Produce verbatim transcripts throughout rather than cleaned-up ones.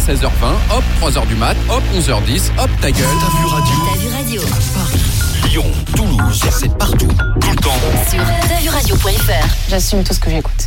seize heures vingt, hop, trois heures du mat, hop, onze heures dix, hop, ta gueule. T'as vu radio. T'as vu radio. À Paris, Lyon, Toulouse, c'est partout, tout le temps. Sur t'as vu radio point f r. J'assume tout ce que j'écoute.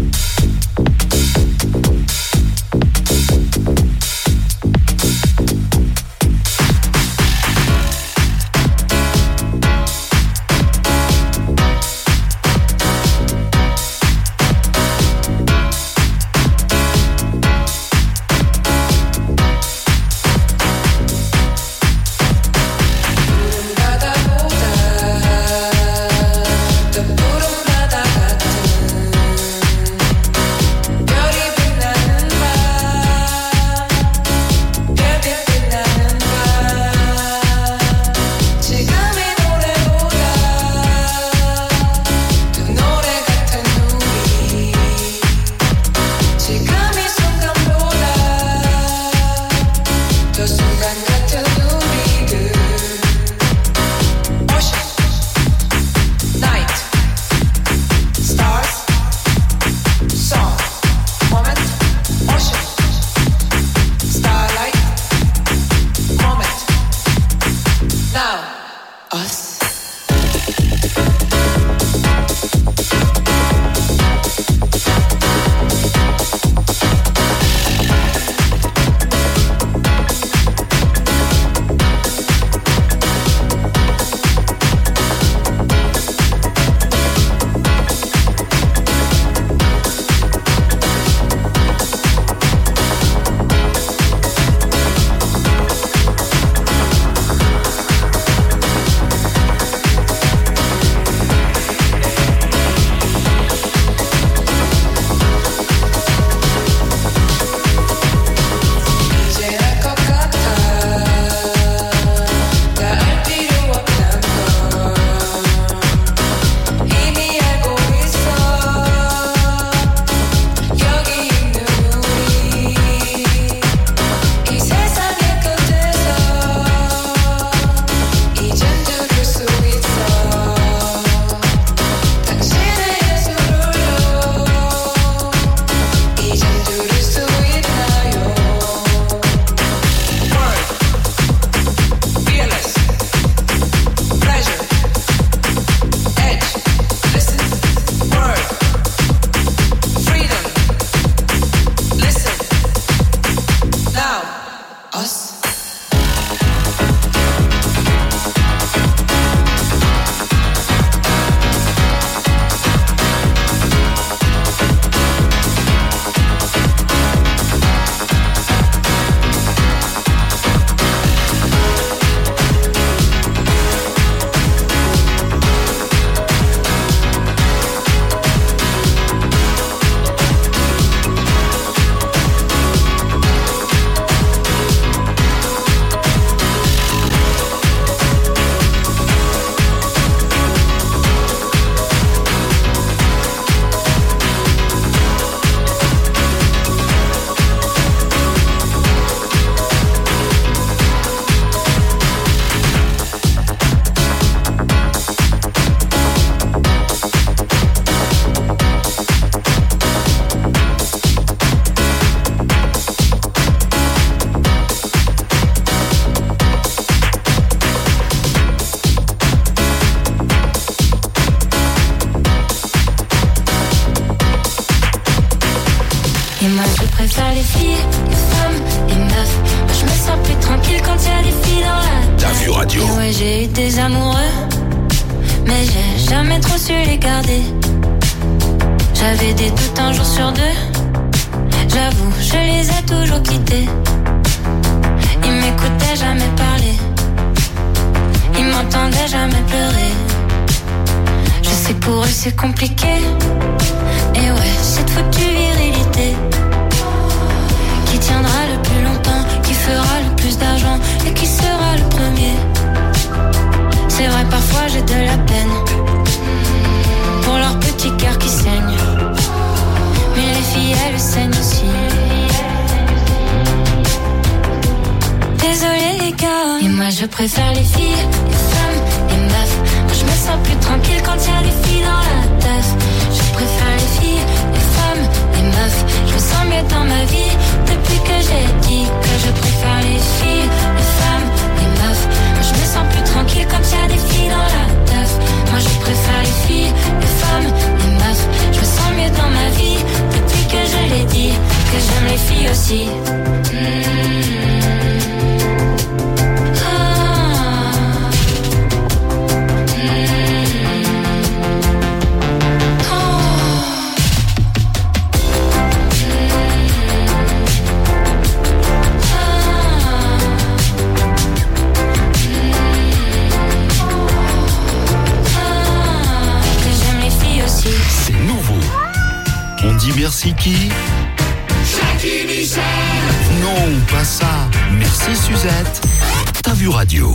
Je préfère les filles, les femmes, les meufs. Moi je me sens plus tranquille quand y a des filles dans la teuf. Je préfère les filles, les femmes, les meufs. Je me sens mieux dans ma vie depuis que j'ai dit aussi. Merci qui? Jackie Michel. Non, pas ça. Merci Suzette. T'as vu radio.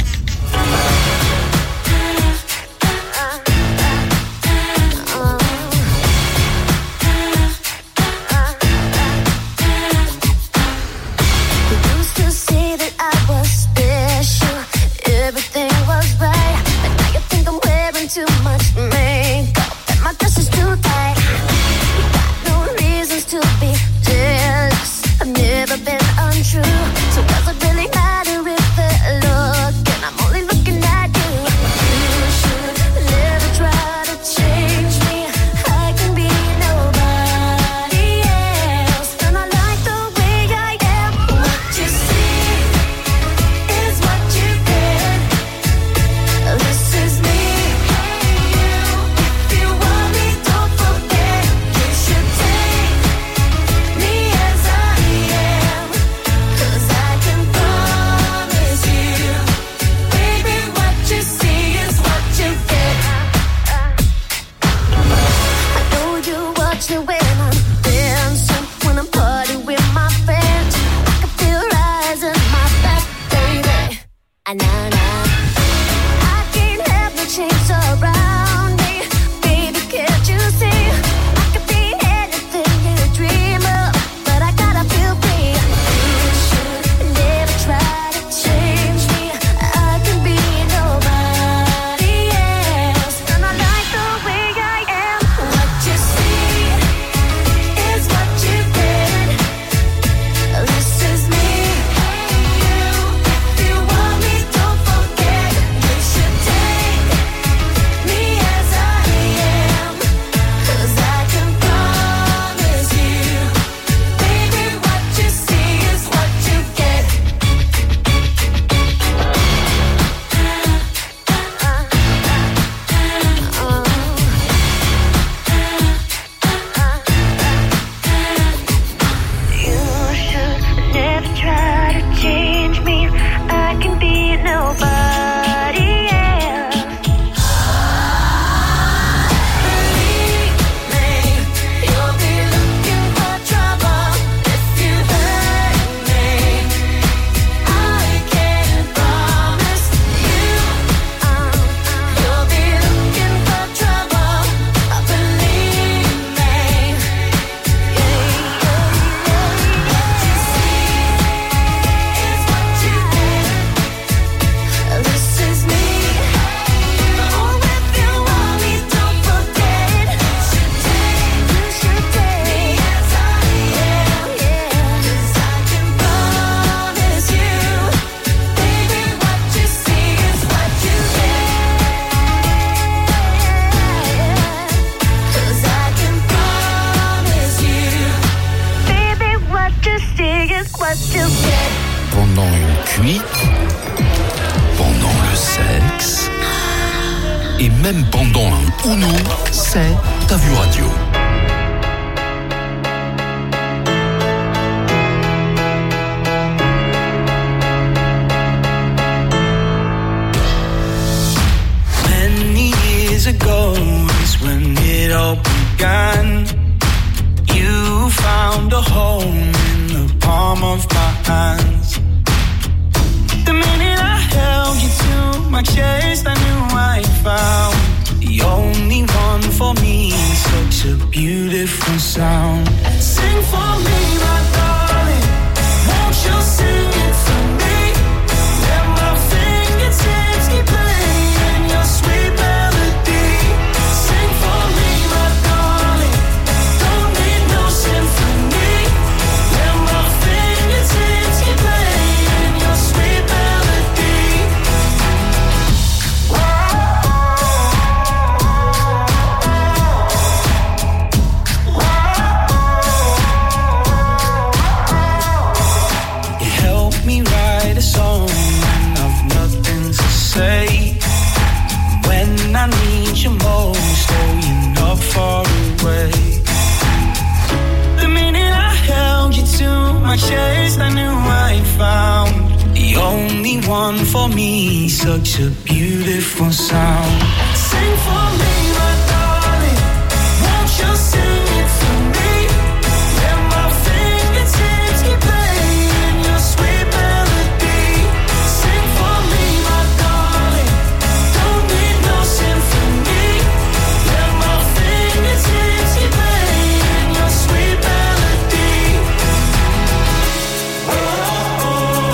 Pendant une cuite, pendant le sexe, et même pendant un Uno, c'est T'as vu radio. Many years ago is when it all began. You found a home in the palm of my hands. The minute I held you to my chest, I knew I found the only one for me. Such a beautiful sound. Sing for me, my darling. Won't you sing it for me? Let my fingertips keep playing your sweet melody. Sing for me, my darling. Don't need no symphony. Let my fingertips keep playing your sweet melody. such a beautiful sound. Sing for me, my darling. Won't you sing it for me? Let my fingertips keep playing your sweet melody. Sing for me, my darling. Don't need no symphony. Let my fingertips keep playing your sweet melody. Oh, oh,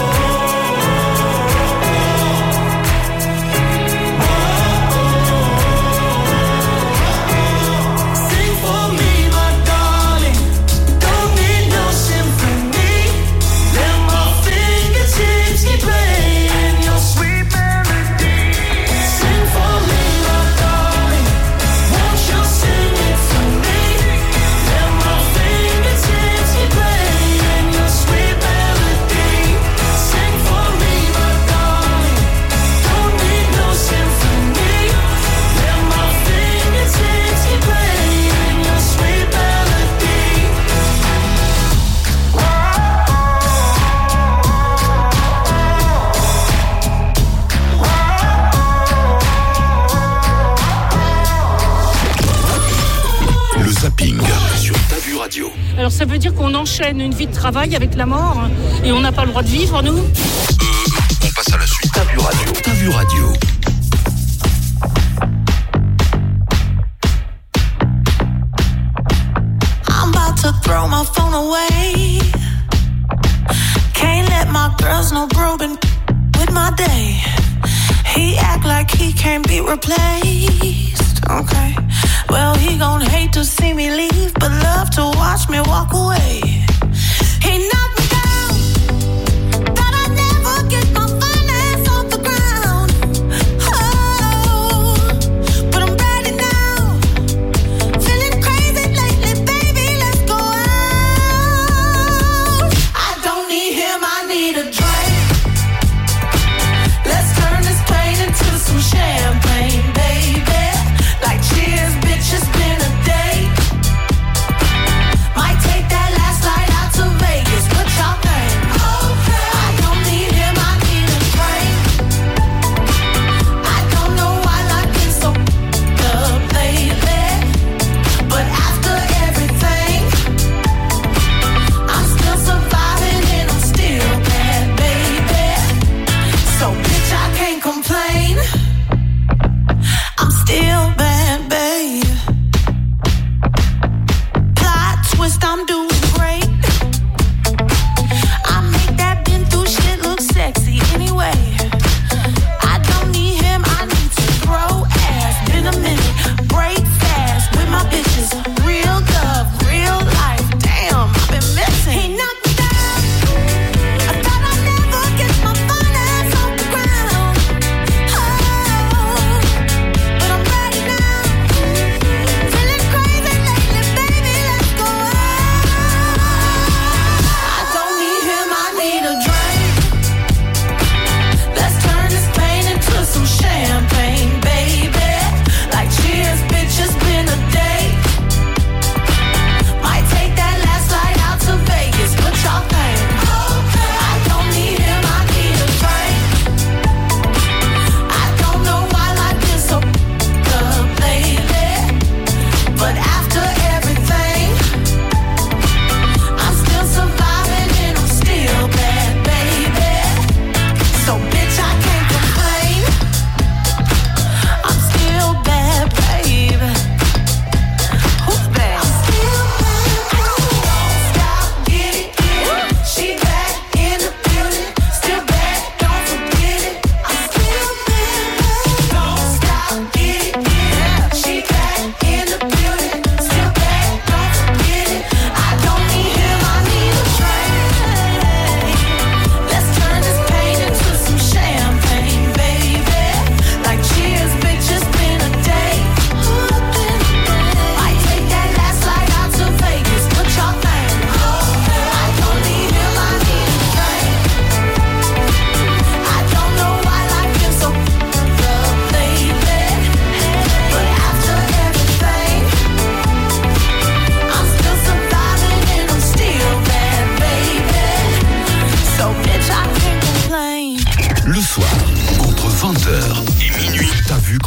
sing for me, my darling. Don't need no symphony. Let my fingertips keep playing your sweet melody. Sing for me, my darling. Won't you sing it for me? Let my fingertips keep playing your sweet melody. Sing for me, my darling. Don't need no symphony. Let my fingertips keep playing your sweet melody. Le zapping sur Ta Vu Radio. Alors ça veut dire qu'on enchaîne une vie de travail avec la mort et on n'a pas le droit de vivre, nous? On passe à la suite. Ta Vu Radio. Ta Vu Radio. I'm about to throw my phone away. Can't let my girls know bro been with my day. He act like he can't be replaced. Okay, well he gon' hate to see me leave, but love to watch me walk away. He knocked me down, thought I'd never get my finance off the ground. Oh, but I'm ready now. Feeling crazy lately, baby, let's go out. I don't need him, I need a drink. Let's turn this plane into some champagne, baby. Like cheers, bitch, it's been a day. Might take that last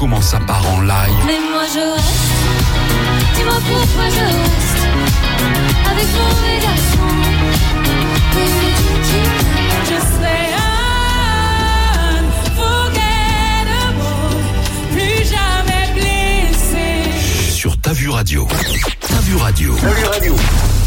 comment ça part en live. Mais moi je reste, dis-moi pourquoi je reste avec mauvais garçon. Just stay unforgettable, plus jamais blessé. Sur Ta Vu Radio. Ta Vu Radio. Ta Vu Radio.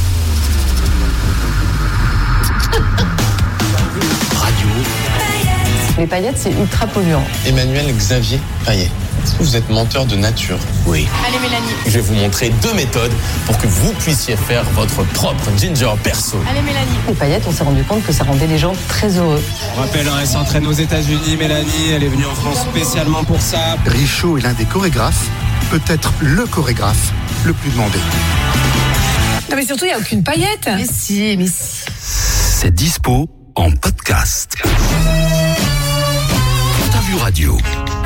Radio. Les paillettes, c'est ultra polluant. Emmanuel Xavier Paillet. Est-ce que vous êtes menteur de nature? Oui. Allez Mélanie. Je vais vous montrer deux méthodes pour que vous puissiez faire votre propre ginger perso. Allez Mélanie. Les paillettes, on s'est rendu compte que ça rendait les gens très heureux. On rappelle, elle s'entraîne aux États-Unis, Mélanie. Elle est venue en France spécialement pour ça. Richaud est l'un des chorégraphes, peut-être le chorégraphe le plus demandé. Non mais surtout, il n'y a aucune paillette. Mais si, mais si. C'est dispo en podcast. Ta Vu Radio.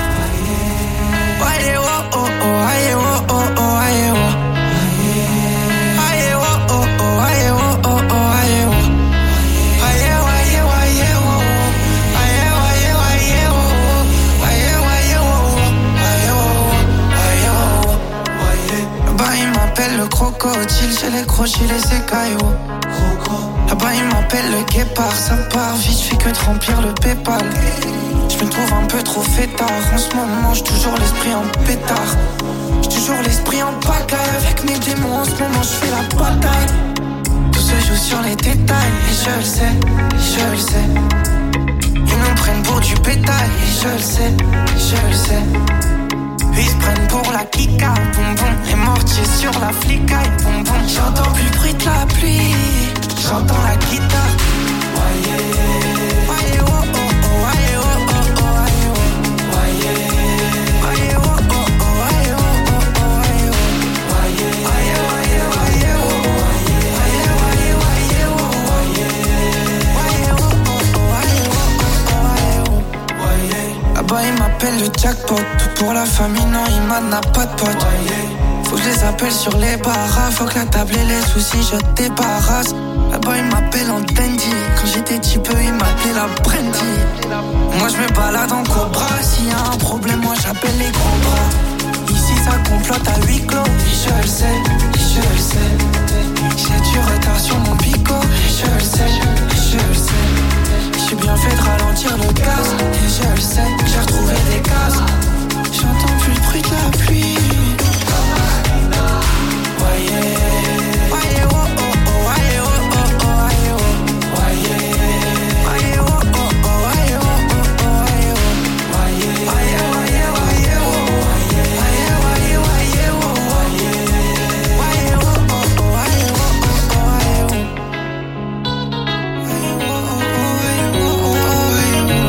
Le crocodile, j'ai les crochets, les écailles. Là-bas il m'appelle le guépard. Ça part vite, je fais que de remplir le Paypal. Je me trouve un peu trop fêtard. En ce moment, j'ai toujours l'esprit en pétard. J'ai toujours l'esprit en pagaille. Avec mes démons, en ce moment, je fais la bataille. Tout se joue sur les détails. Et je le sais, je le sais. Ils nous prennent pour du bétail. Et je le sais, je le sais. Ils se prennent pour la kika, boum boum. Les mortiers sur la flicaille, boum boum. J'entends plus le bruit de la pluie, j'entends la guitare. Voyez, voyez, oh oh oh, voyez, oh oh oh, voyez, oh. Voyez, voyez, oh oh oh, voyez, oh oh oh, voyez, oh. Voyez, voyez, voyez, voyez, oh. Voyez, voyez, voyez, oh. Voyez, oh oh oh, voyez, oh oh oh, voyez, oh. Là-bas il m'appelle le jackpot. Tout pour la famille, non, il m'a n'a pas de pote. Faut que je les appelle sur les barras. Faut que la table et les soucis, je débarrasse. Là-bas, il m'appelle en dandy. Quand j'étais petit peu, il m'appelait la brandy. Moi, je me balade en cobra. S'il y a un problème, moi, j'appelle les gros bras. Ici, ça complote à huis clos. Et je le sais, et je le sais. J'ai du retard sur mon pico. Et je le sais, et je le sais. J'ai bien fait de ralentir le gaz. Et je le sais, j'ai retrouvé des cases. J'entends plus le bruit de la pluie. Voyez, voyez, oh oh oh, voyez, oh oh oh, voyez, oh. Voyez, voyez, oh oh oh, voyez, oh oh oh, voyez, oh. Voyez, voyez, voyez, voyez, oh. Voyez, voyez, voyez, oh. Voyez, oh oh oh, voyez, oh oh oh, voyez, oh. Voyez, oh oh oh, voyez, oh oh oh, voyez, oh.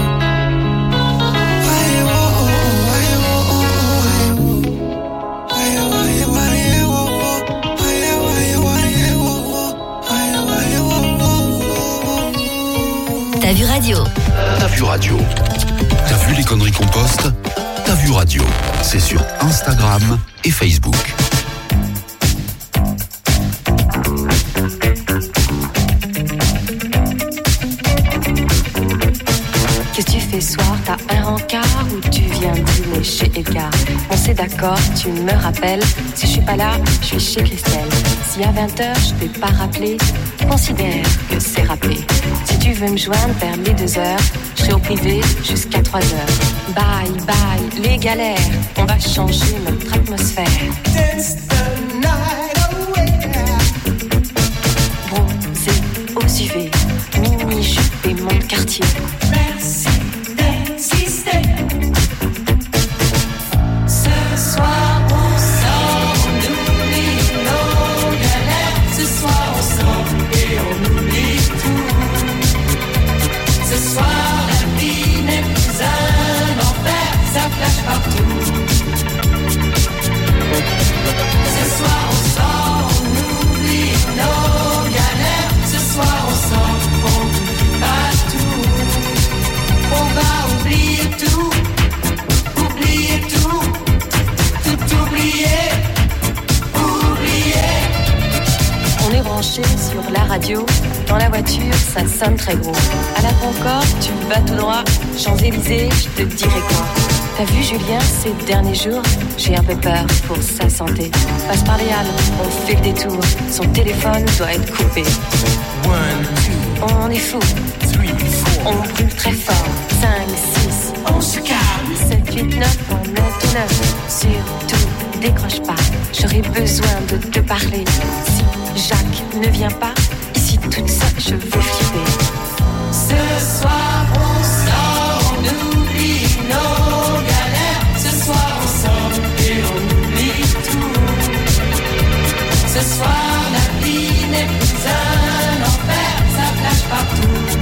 Ta Vu Radio. Ta Vu Radio. T'as vu les conneries qu'on poste? Ta Vu Radio. C'est sur Instagram et Facebook. Qu'est-ce que tu fais ce soir? T'as un rencard ou tu viens dîner chez Edgar? On s'est d'accord, tu me rappelles. Si je suis pas là, je suis chez Christelle. Si à vingt heures je t'ai pas rappelé, considère que c'est rappelé. Si tu veux me joindre vers les deux heures, je serai au privé jusqu'à trois heures. Bye bye les galères, on va changer notre atmosphère. Bronzé aux U V, mini-jupe et mon quartier. Merci d'exister. Ce soir on sort, on oublie nos galères. Ce soir on sort et on oublie tout. Ce soir la vie n'est plus un enfer, ça flash partout. Ce soir on sort, on oublie nos galères. Ce soir on sort, on oublie pas tout. On va oublier tout, oublier tout, tout oublier, oublier. On est branché sur la radio, dans la voiture ça sonne très gros. À la Concorde tu vas tout droit, Champs-Élysées je te dirai quoi. T'as vu Julien ces derniers jours? J'ai un peu peur pour sa santé. Passe par les halles, on fait le détour. Son téléphone doit être coupé. On est fou. On brûle très fort. cinq, six, on se calme. sept, huit, neuf, on est tout neuf. Surtout, décroche pas. J'aurais besoin de te parler. Si Jacques ne vient pas, ici toute seule, je veux flipper. Ce soir, on sort, on oublie nos galères. Ce soir, on sort et on oublie tout. Ce soir, la vie n'est plus un enfer, ça flash partout.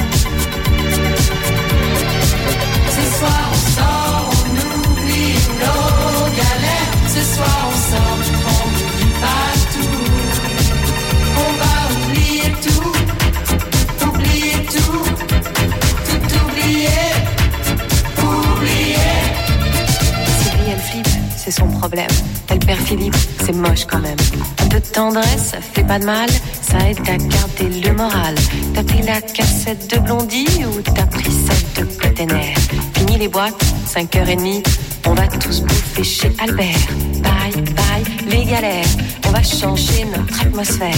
Ce soir, on sort, on oublie nos galères. Ce soir, on sort, on n'oublie pas tout. On va oublier tout, oublier tout, tout oublier, oublier. Sylvie, elle flippe, c'est son problème. Elle perd Philippe, c'est moche quand même. Un peu de tendresse, ça fait pas de mal. Ça aide à garder le moral. T'as pris la cassette de Blondie ou t'as pris celle de Plein-Air? Fini les boîtes, cinq heures trente. On va tous bouffer chez Albert. Bye, bye, les galères. On va changer notre atmosphère.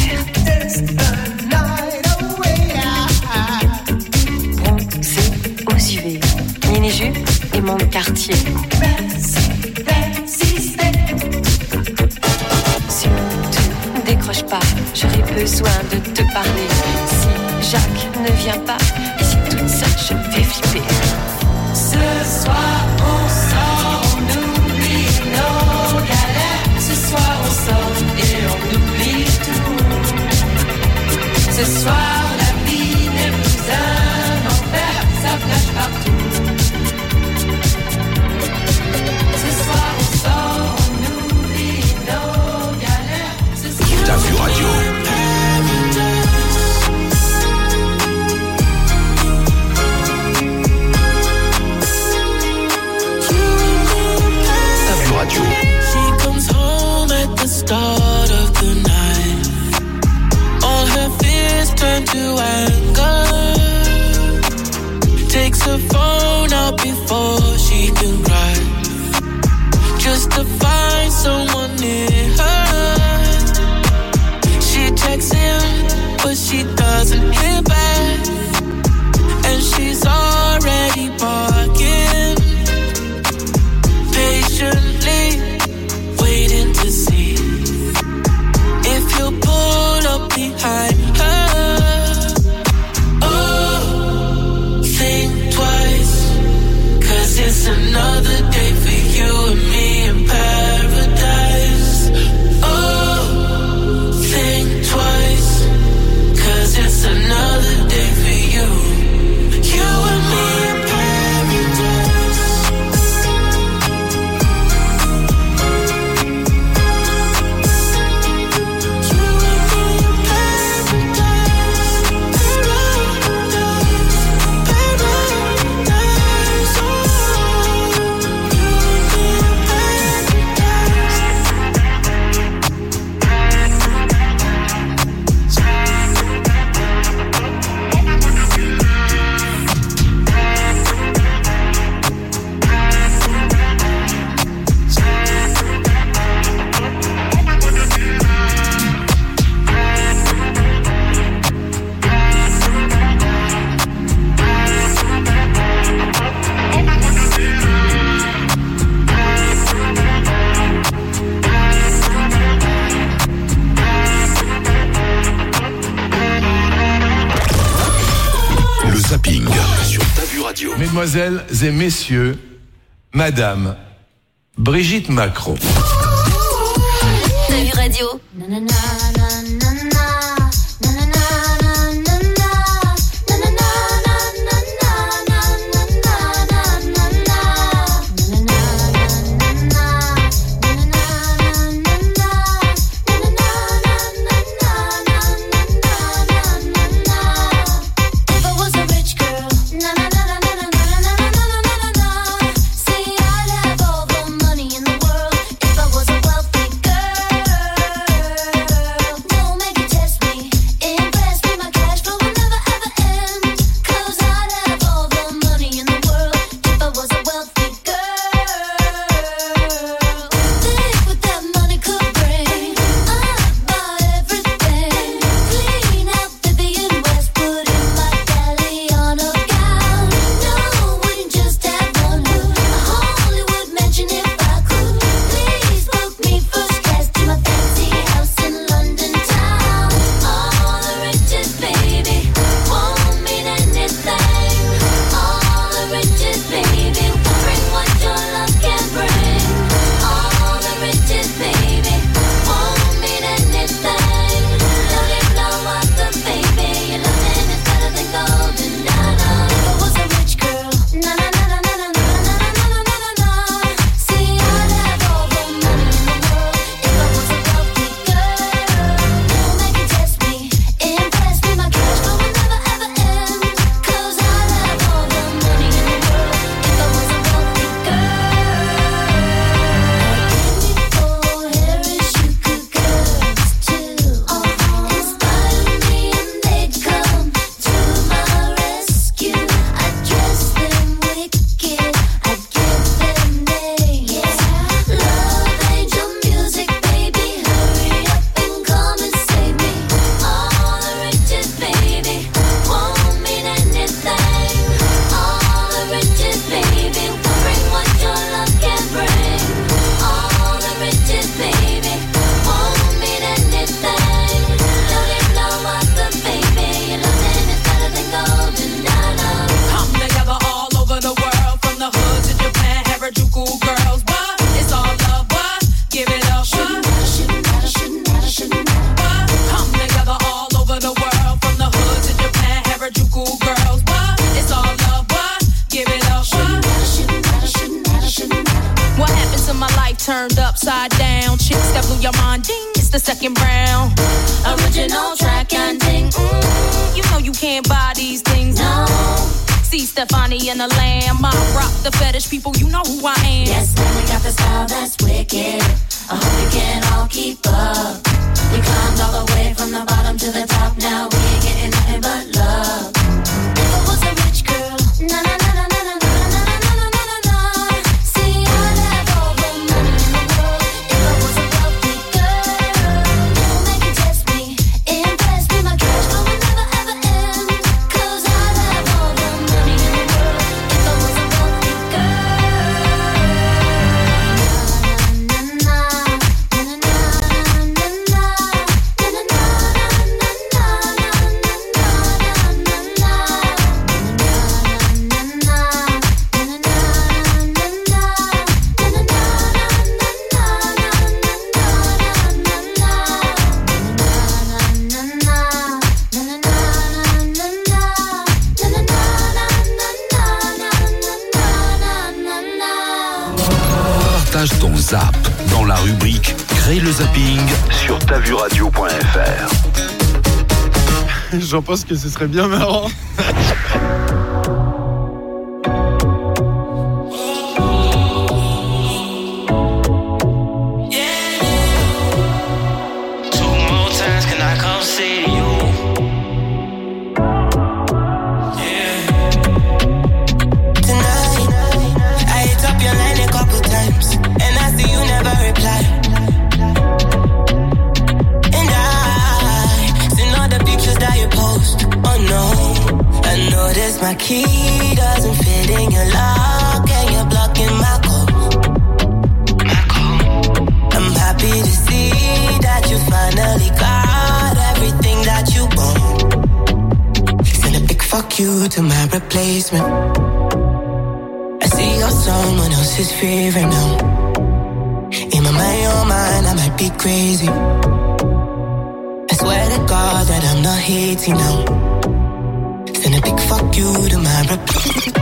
Bronzé aux U V. Mini-jupe et mon quartier. Surtout, décroche pas. J'aurais besoin de te parler. Si Jacques ne vient pas, ici toute seule, je vais flipper. Ce soir, on sort, on oublie nos galères. Ce soir, on sort et on oublie tout. Ce soir, la vie n'est plus un enfer, ça flash partout. Ce soir, on sort, on oublie nos galères. Ce soir, T'as vu radio? She comes home at the start of the night. All her fears turn to anger. Takes her phone out before she can cry, just to find someone near her. She texts him, but she doesn't hear back, and she's already barking. Patiently waiting to see if he'll pull up behind her. Oh, think twice, 'cause it's another day for you and me in paradise. Oh, think twice, 'cause it's another day for you, you and me in paradise. Mesdemoiselles et messieurs, Madame Brigitte Macron. T'as vu radio? Test upside down. Chicks that blew your mind, ding, it's the second round. Original track and ting. Mm, you know you can't buy these things. No. See Stefani and the Lamb. I rock the fetish people, you know who I am. Yes, man, we got the style that's wicked. I hope you can all keep up. We climbed all the way from the bottom to the top. Now we ain't getting nothing but love. If I was a rich girl, na na na na na na na na na na na na. See, I'd have all the money in the world. If I was a wealthy girl, don't make you test me, impress me. My cash flow will never ever end. 'Cause I'd have all the money in the world. If I was a wealthy girl. Partage ton zap dans la rubrique Crée le zapping sur tavuradio point f r. J'en pense que ce serait bien marrant. My key doesn't fit in your lock and you're blocking my code. I'm happy to see that you finally got everything that you want. Send a big fuck you to my replacement. I see you're someone else's favorite now. In my mind, your mind, I might be crazy. I swear to God that I'm not hating now. Send a big fuck you to my replacement.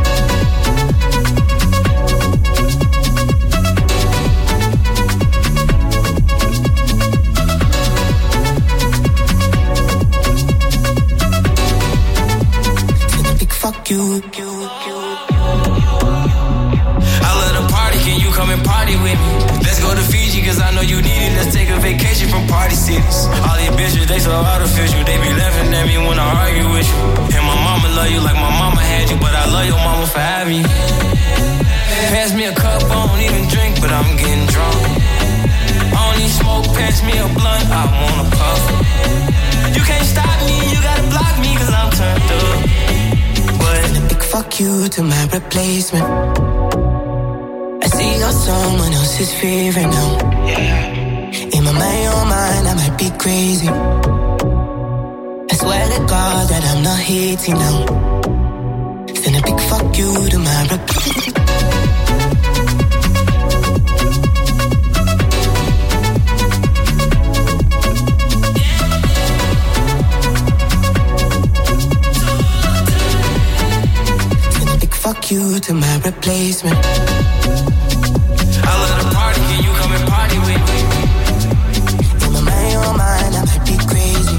Send a big fuck you. I love the party, can you come and party with me? Let's go to Fiji, cause I know you need it. Let's take a vacation from party cities. All these bitches, they so artificial. They be laughing at me when I argue with you. And my mama love you like my mama had you, but I love your mama for having you. Pass me a cup, I don't even drink, but I'm getting drunk. I don't need smoke, pass me a blunt, I wanna puff. You can't stop me, you gotta block me, cause I'm turned up. But Send a big fuck you to my replacement. I see you're someone else's favorite now. In my mind, your mind, I might be crazy. I swear to God that I'm not hating now. Send a big fuck you to my replacement. Send a big fuck you to my replacement. I love the party, can you come and party with me? In my mind, your mind, I might be crazy.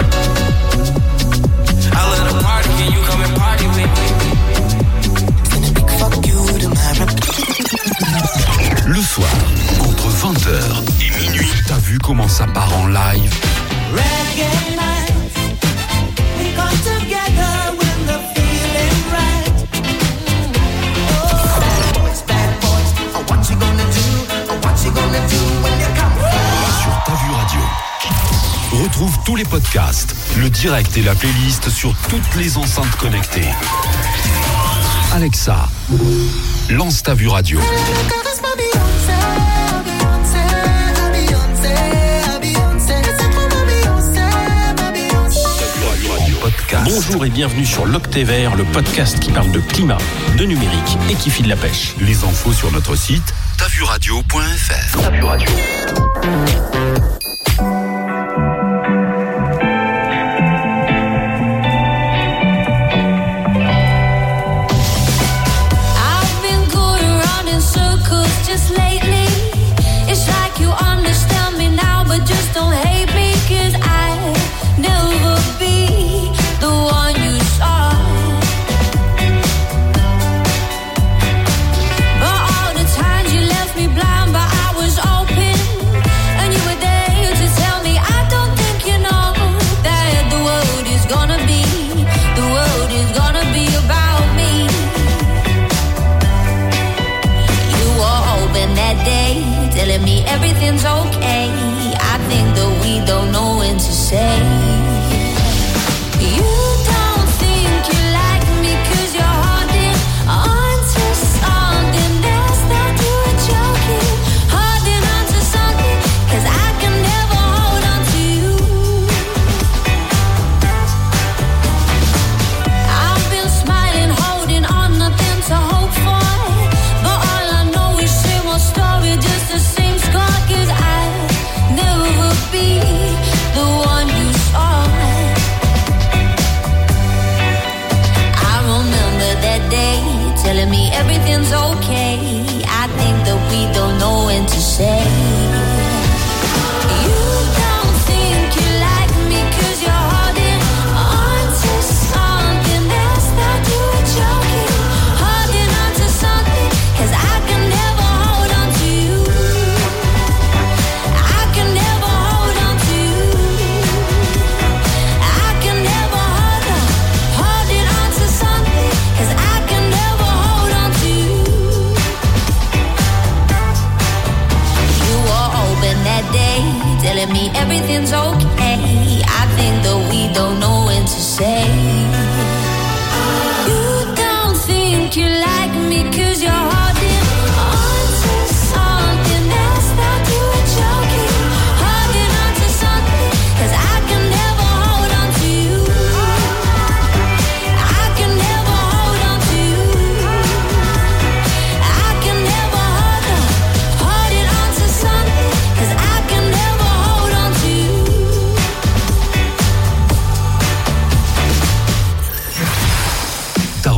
I love the party, can you come and party with me? Send a big fuck you to my replacement. Le soir, entre vingt heures et minuit, t'as vu comment ça part en live? Reggae night, we got together when the feeling right. Oh, boys, bad boys, oh, what you gonna do? Oh, what you gonna do when you come home? Sur Ta Vue Radio. Retrouve tous les podcasts, le direct et la playlist sur toutes les enceintes connectées. Alexa, lance Ta Vue Radio. Bonjour et bienvenue sur l'Octévert, le podcast qui parle de climat, de numérique et qui file la pêche. Les infos sur notre site tavuradio point f r. Ta Vue Radio. I've been going around in circles just lately. It's like you understand.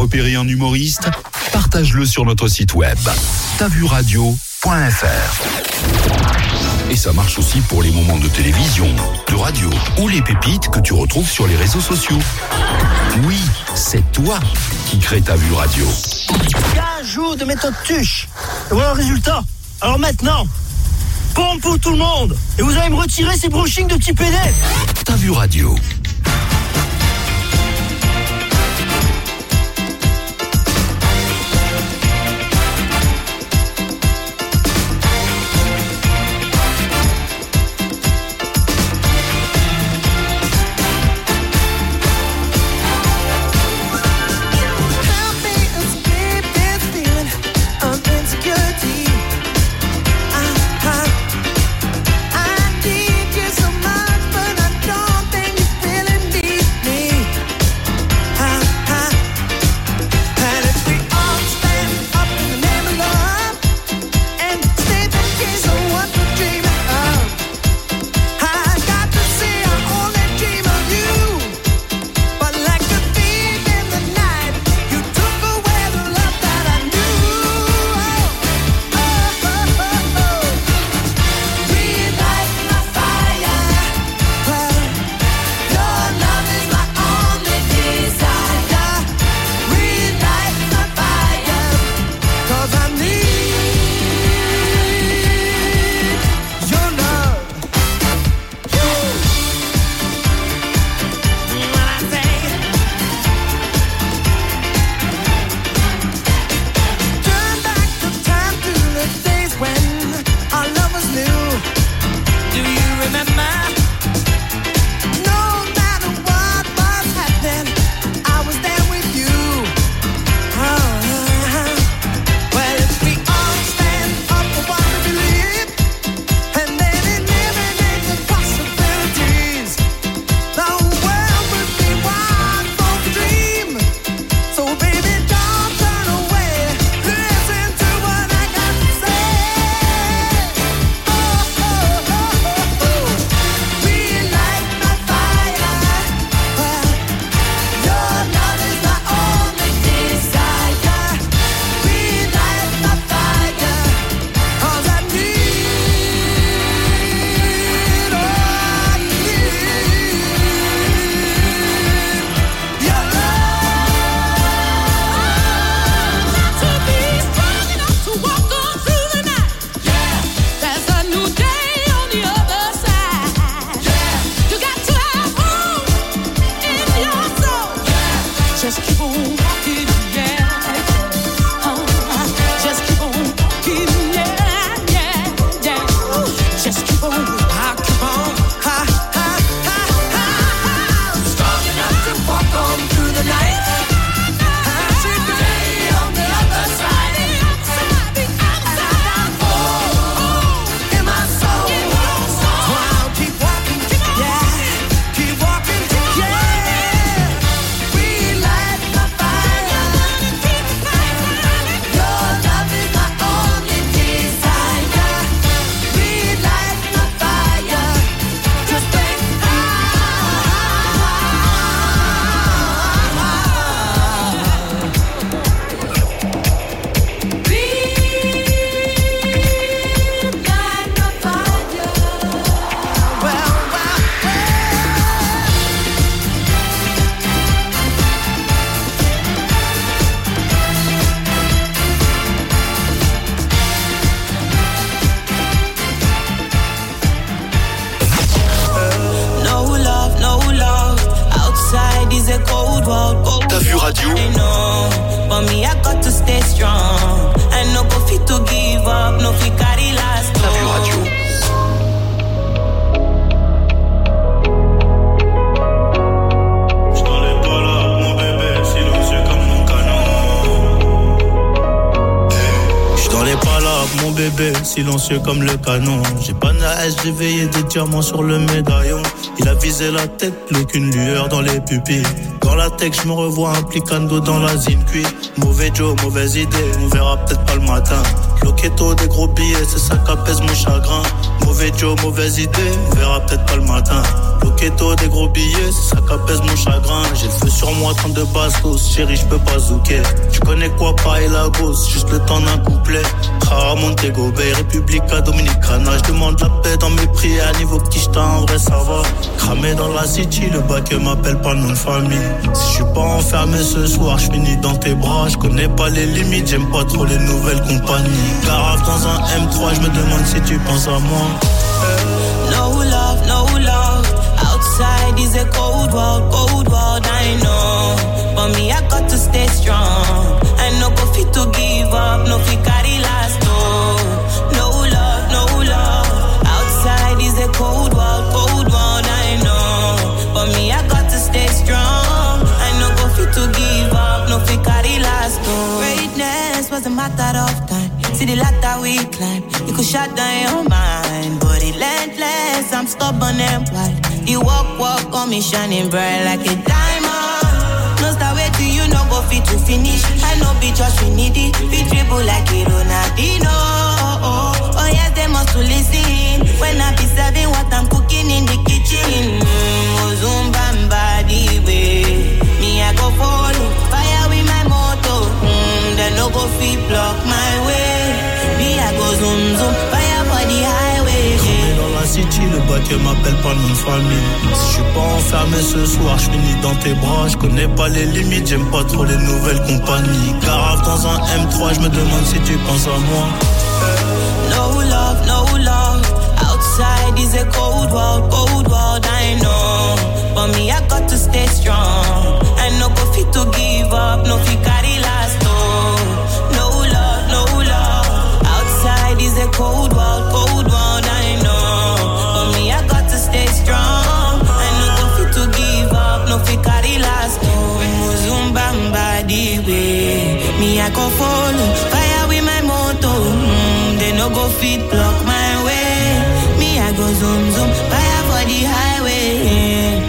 repérer un humoriste? Partage-le sur notre site web ta vu radio point f r. Et ça marche aussi pour les moments de télévision, de radio ou les pépites que tu retrouves sur les réseaux sociaux. Oui, c'est toi qui crée Ta Vue Radio. quinze jours de méthode tuche. Et voilà le résultat. Alors maintenant, pompe pour tout le monde. Et vous allez me retirer ces brushings de petits pédés. Ta Vue Radio. Ta Vue Radio. Ta Vue Radio. Mon bébé, silencieux comme le canon. J'ai pas de hache, j'ai veillé des diamants sur le médaillon. Il a visé la tête, plus qu'une lueur dans les pupilles. Dans la tech, je me revois implicando dans la zine cuit. Mauvais Joe, mauvaise idée, on verra peut-être pas le matin. Loquetto, des gros billets, c'est ça qu'apaise mon chagrin. Mauvais Joe, mauvaise idée, on verra peut-être pas le matin. Au ghetto, des gros billets, c'est ça qu'apaise mon chagrin. J'ai le feu sur moi, trente-deux bastos, chérie, j'peux pas zouker. Tu connais quoi, pas et la gosse, juste le temps d'un couplet. Ah, Montego Bay, Republica Dominicana. J'demande la paix dans mes prières, niveau quicheta, en vrai ça va. Cramé dans la city, le bac m'appelle pas le nom de famille. Si j'suis pas enfermé ce soir, j'finis dans tes bras. J'connais pas les limites, j'aime pas trop les nouvelles compagnies. Garave dans un M trois, j'me demande si tu penses à moi. No love, no love. Outside is a cold world, cold world, I know. But me, I got to stay strong. I no go fit to give up, no fit carry last, no. No love, no love. Outside is a cold world, cold world, I know. But me, I got to stay strong. I no go fit to give up, no fit carry last, no. Greatness was a matter of time. See the ladder we climb, you could shut down your mind. But relentless, I'm stubborn and wide. You walk, walk on me shining bright like a diamond. No start wait till you no go fit to finish. I know be just we need it. Be dribble like a Ronaldinho. Oh, oh yes, they must to listen. When I be serving what I'm cooking in the kitchen. Mm, Zumba the way. Me I go follow. Fire with my motor. Mm, they no go fit block my way. Me I go zoom zoom. Fire for the highway. Dans la city, le bac m'appelle pas le nom de famille. Si j'suis pas enfermé ce soir, j'finis dans tes bras. J'connais pas les limites, j'aime pas trop les nouvelles compagnies. Garave dans un M trois, j'me demande si tu penses à moi. No love, no love. Outside is a cold world, cold world, I know. But me, I got to stay strong. I no go fit to give up, no fit carry last, no. No love, no love. Outside is a cold world, cold world, I know. But me, I got to stay strong. I no go fit to give up, no fit carry last, no. Muzumbamba the way. Me, I go follow. Fire with my motor. Mm, they no go fit block my way. Me, I go zoom zoom. Fire for the highway.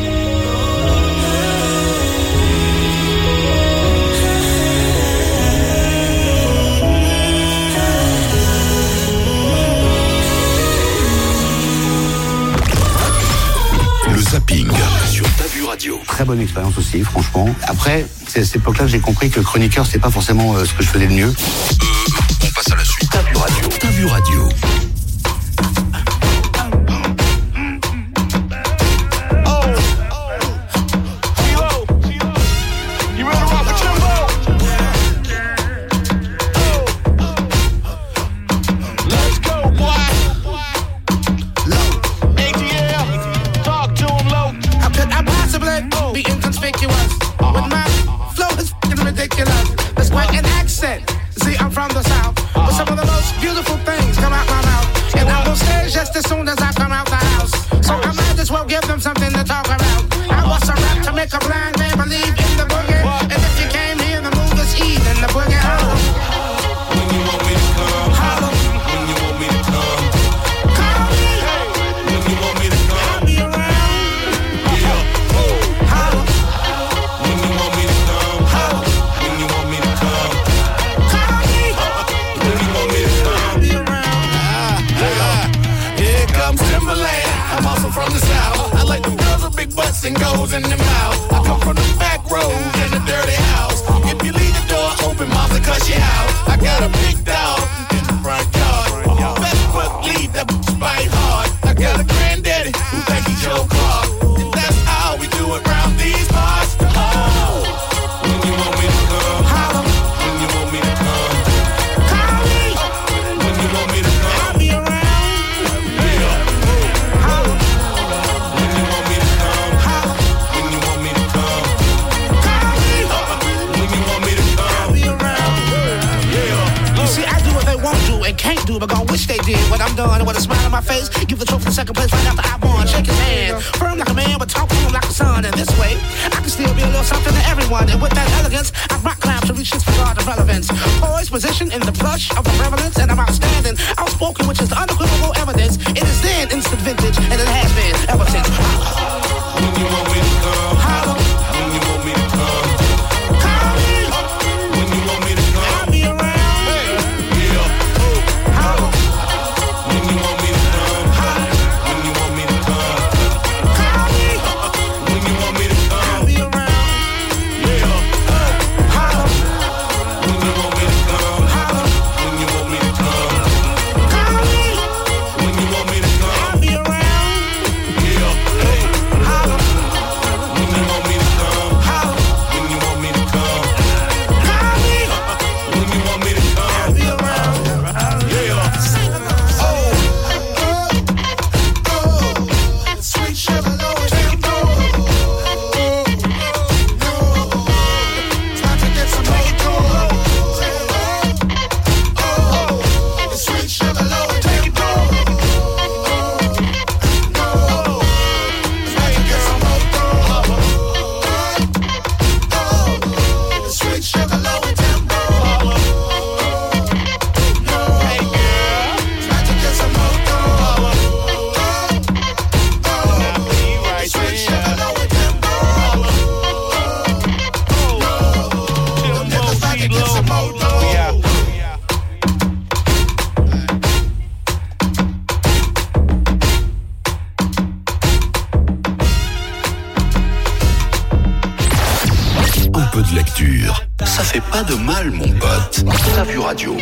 Le zapping sur Ta Vue Radio. Très bonne expérience aussi, franchement. Après, c'est à cette époque-là que j'ai compris que chroniqueur, c'est pas forcément euh, ce que je faisais le mieux. Euh, on passe à la suite. Ta Vue Radio. Ta Vue Radio. As soon as I come out the house, so I might as well give them something to talk about. I was a rap to make a blind man believe in the boogie, and if you came here, the move is even the boogie. Holla. When you want me to come, holla. When you want me to come, call me. When you want me to come, I'll be around. Yeah. Holla. When you want me to come, holla. When you want me to come, call me. When you want me to come, I'll be around. Ah, yeah. Here comes Timberland. I'm also from the South. I like the girls with big butts and goes in the mouth. I come from the back road in a dirty house. If you leave the door open, mama cuss you out. I got a big dog in the front yard. Best foot lead, that bite hard. I got a granddaddy who think he's Joe Clark. And that's how we do it round these parts. Oh, when you want me to come, holla. When you want me to come, call me. When you want me to come, I'll be around. And can't do, but gon' wish they did what I'm doing. With a smile on my face, give the trophy to second place right after I won. Shake his hand, firm like a man, but talk to him like a son. And this way, I can still be a little something to everyone. And with that elegance, I rock clouds to reach this regard of relevance. Poised position in the plush of the prevalence, and I'm outstanding, outspoken, which is the unequivocal evidence. It is then instant vintage, and it has been ever since. When you want me to come, holla. When you want me to come, call me. When you want me to come, I'll be around. When you want me to come, when you want me to come, call me. peu de lecture. Ça fait pas de mal, mon pote. T'as vu radio.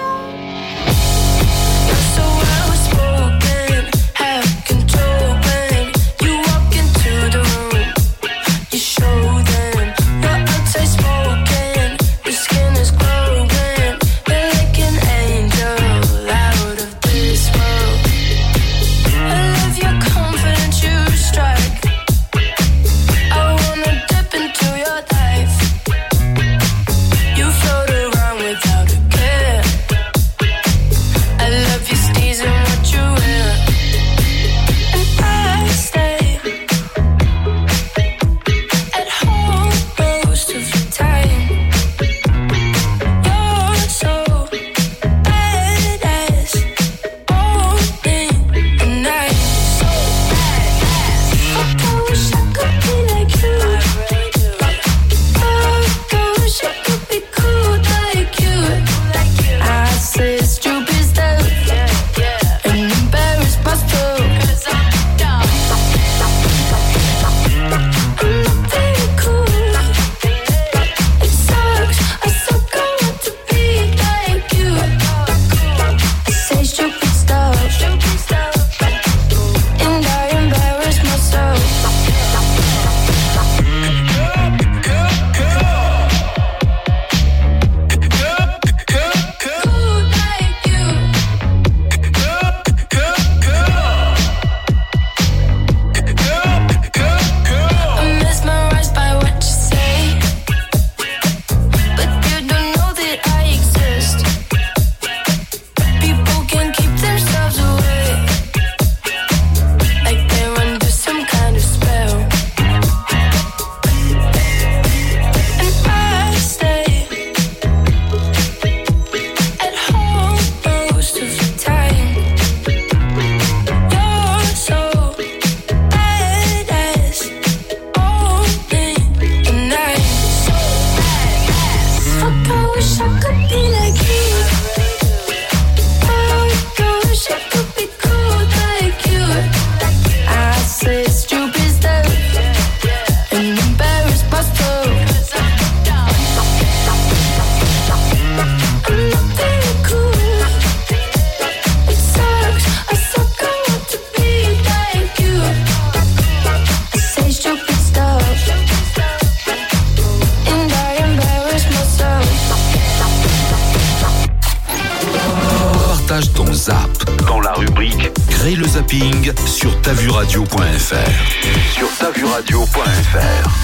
Sur tavuradio point f r. Sur tavuradio point f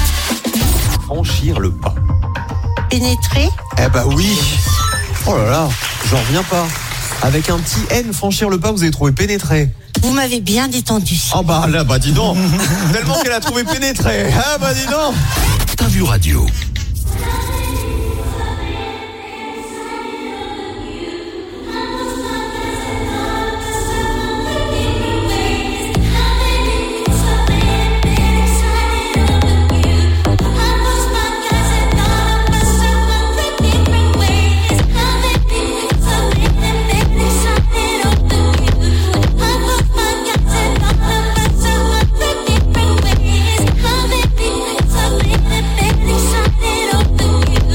r. Franchir le pas. Pénétrer ? Eh bah oui. Oh là là, j'en reviens pas. Avec un petit N, franchir le pas, vous avez trouvé pénétrer. Vous m'avez bien détendu. Oh bah là, bah dis donc. Tellement qu'elle a trouvé pénétrer. Ah bah dis donc. T'as vu radio. Something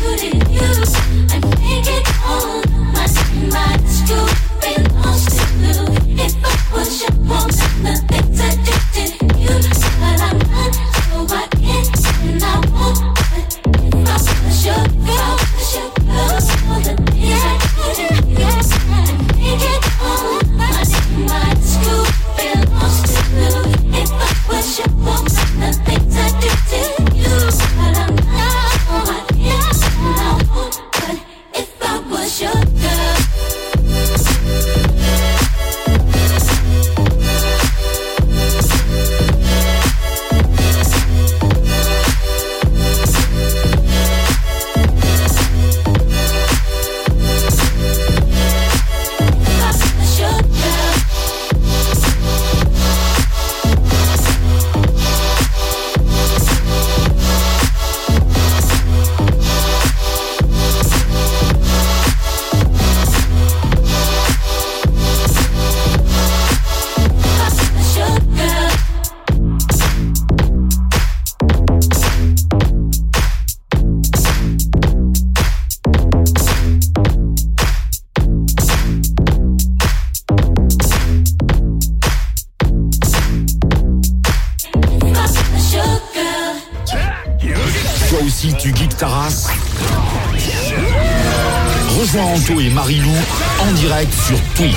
aussi tu geeks ta race? Rejoins Anto et Marilou en direct sur Twitch.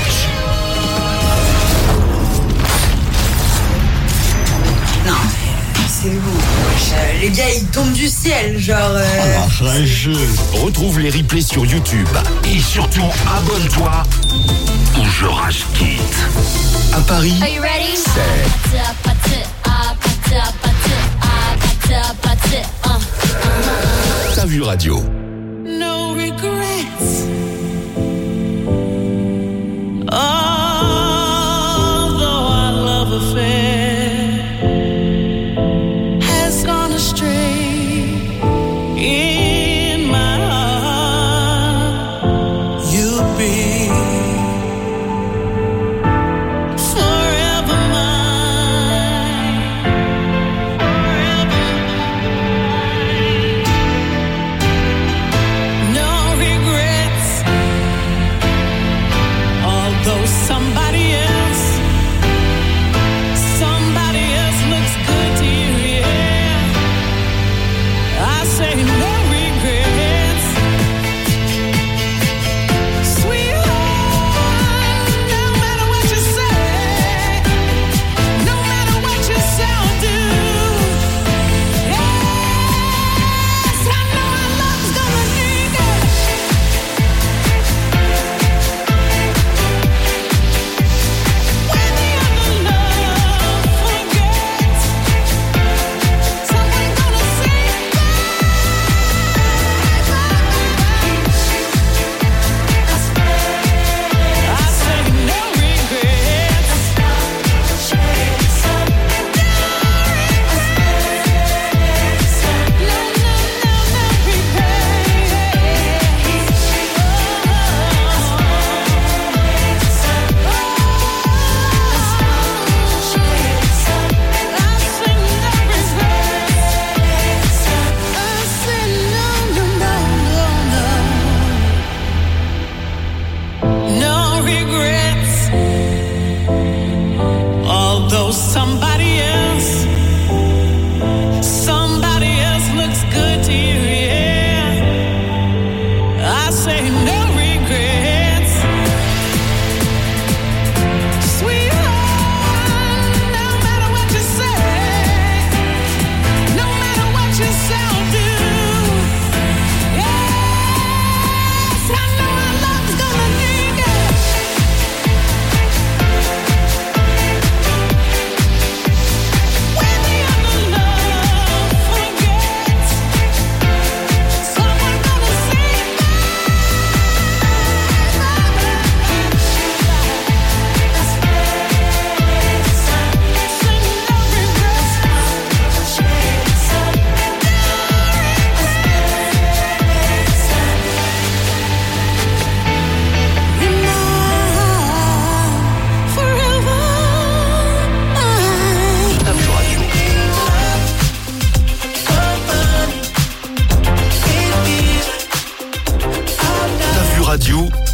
Non, c'est vous. Les gars, ils tombent du ciel, genre... Euh... Oh, un jeu. Retrouve les replays sur YouTube. Et surtout, abonne-toi au Je Rage Kit. À Paris, c'est... T'as vu radio. No regrets. Although our love affair has gone astray in my heart, you'll be forever mine. Forever mine. No regrets. radio